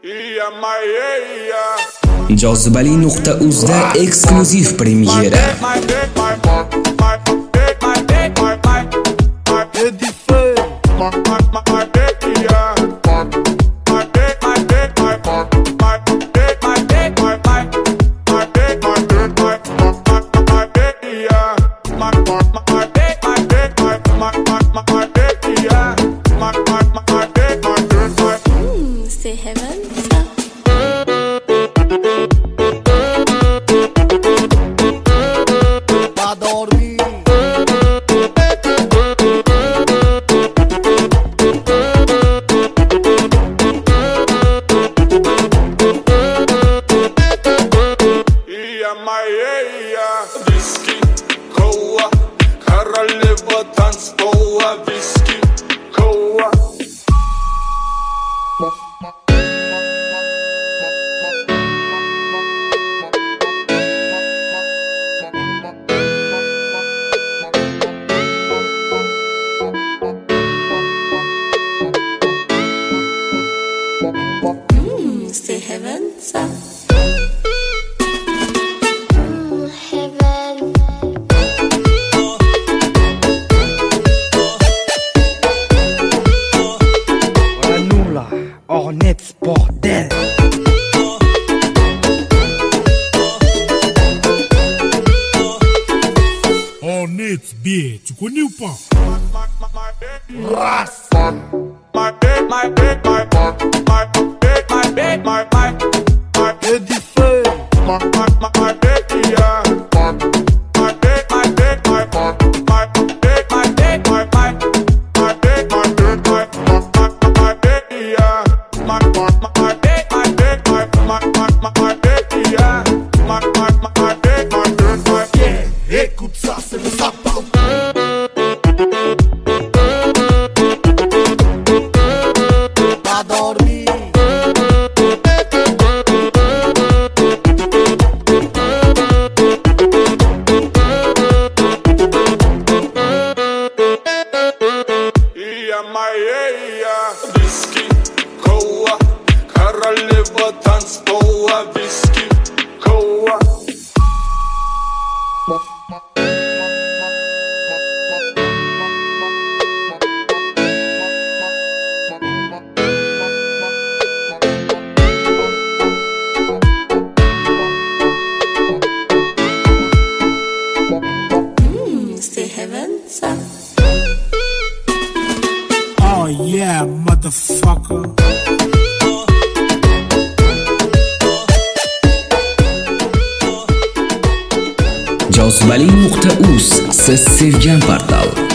Jozibali.uzda eksklyuziv premyera. C'est heaven. Whisky, koa, королева танцпола. Whisky, koa. C'est heaven, ça. Hornets, bordel. Hornets, bien, tu connais ou pas? Race. Et du feu. Écoute ça, c'est le sapin. Pas dormi. Whisky, koa, королева танцпола. Whisky, koa. C'est heaven, ça. Oh yeah, motherfucker. Jozibali.uz siz sevgan portal.